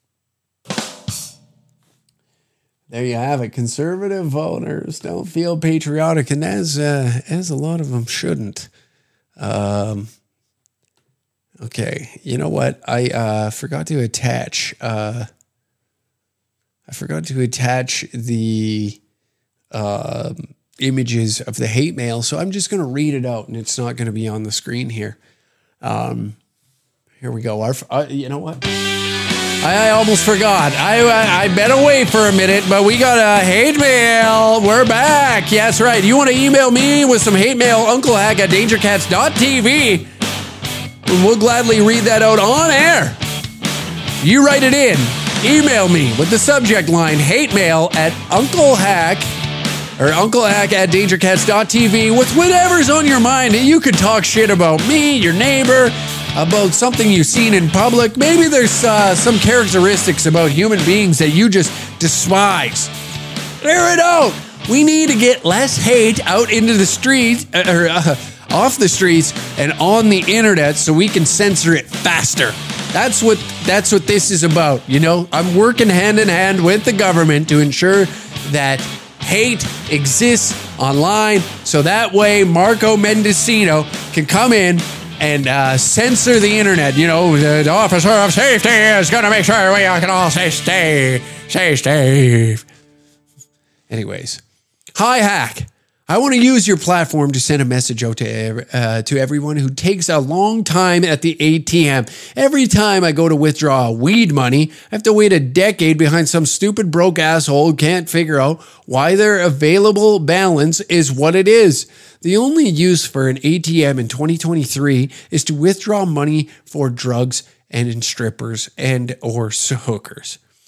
There you have it. Conservative voters don't feel patriotic, and as, uh, as a lot of them shouldn't. Um... Okay, you know what? I uh, forgot to attach. Uh, I forgot to attach the uh, images of the hate mail, so I'm just going to read it out, and it's not going to be on the screen here. Um, here we go. Our, uh, you know what? I, I almost forgot. I I I've been away for a minute, but we got a hate mail. We're back. Yeah, that's right. You want to email me with some hate mail? UncleHack at danger cats dot t v. We'll gladly read that out on air. You write it in. Email me with the subject line, hate mail at UncleHack or UncleHack at danger cats dot t v with whatever's on your mind. You could talk shit about me, your neighbor, about something you've seen in public. Maybe there's uh, some characteristics about human beings that you just despise. Air it out. We need to get less hate out into the streets, uh, or uh, off the streets and on the internet, so we can censor it faster. That's what that's what this is about. You know, I'm working hand in hand with the government to ensure that hate exists online, so that way Marco Mendocino can come in and uh, censor the internet. You know, the officer of safety is going to make sure we can all stay, stay, stay safe. Anyways, hi, Hack. I want to use your platform to send a message out to, uh, to everyone who takes a long time at the A T M. Every time I go to withdraw weed money, I have to wait a decade behind some stupid broke asshole who can't figure out why their available balance is what it is. The only use for an A T M in twenty twenty-three is to withdraw money for drugs and in strippers and or hookers.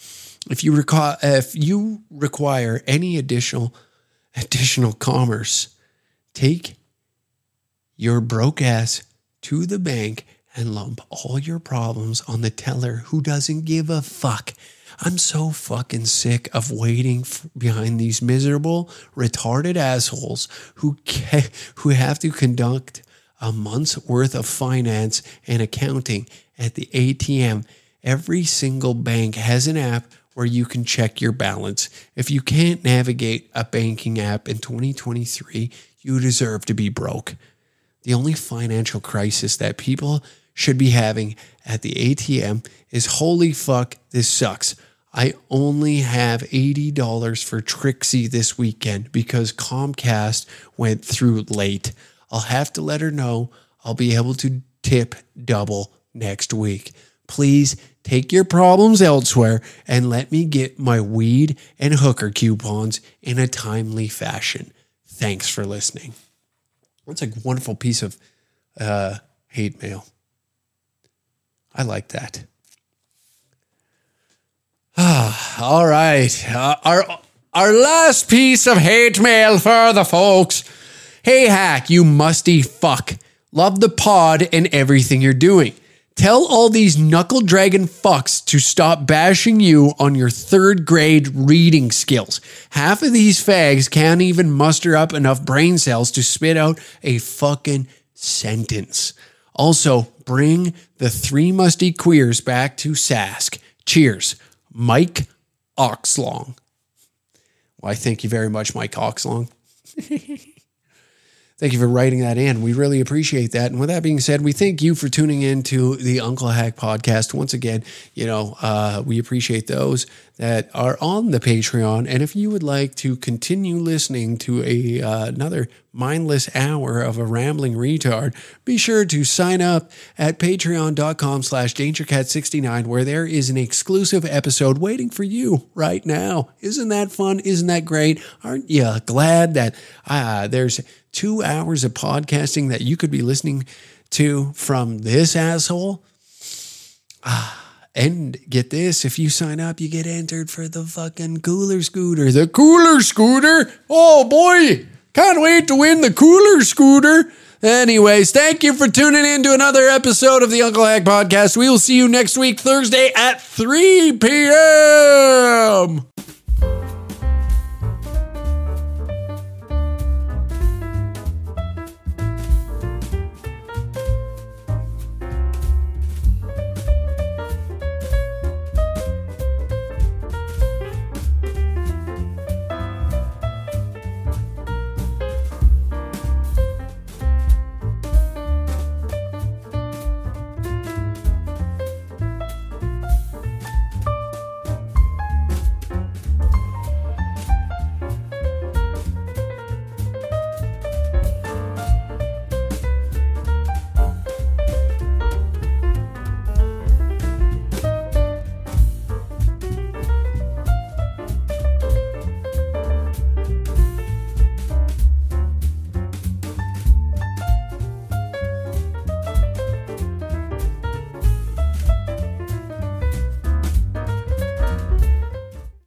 If you recall, if you require any additional additional commerce, take your broke ass to the bank and lump all your problems on the teller who doesn't give a fuck. I'm so fucking sick of waiting f- behind these miserable, retarded assholes who ca- who have to conduct a month's worth of finance and accounting at the A T M. Every single bank has an app where you can check your balance. If you can't navigate a banking app in twenty twenty-three, you deserve to be broke. The only financial crisis that people should be having at the A T M is, holy fuck, this sucks. I only have eighty dollars for Trixie this weekend because Comcast went through late. I'll have to let her know I'll be able to tip double next week. Please take your problems elsewhere and let me get my weed and hooker coupons in a timely fashion. Thanks for listening. That's a wonderful piece of uh, hate mail. I like that. Ah, all right. Uh, our our last piece of hate mail for the folks. Hey, Hack, you musty fuck. Love the pod and everything you're doing. Tell all these knuckle-dragging fucks to stop bashing you on your third grade reading skills. Half of these fags can't even muster up enough brain cells to spit out a fucking sentence. Also, bring the three musty queers back to Sask. Cheers. Mike Oxlong. Why, thank you very much, Mike Oxlong. Thank you for writing that in. We really appreciate that. And with that being said, we thank you for tuning in to the Uncle Hack podcast. Once again, you know, uh, we appreciate those that are on the Patreon. And if you would like to continue listening to a uh, another mindless hour of a rambling retard, be sure to sign up at patreon.com slash dangercat69, where there is an exclusive episode waiting for you right now. Isn't that fun? Isn't that great? Aren't you glad that uh, there's two hours of podcasting that you could be listening to from this asshole? Ah. And get this, if you sign up, you get entered for the fucking cooler scooter. The cooler scooter? Oh boy, can't wait to win the cooler scooter. Anyways, thank you for tuning in to another episode of the Uncle Hack podcast. We will see you next week, Thursday at three p.m.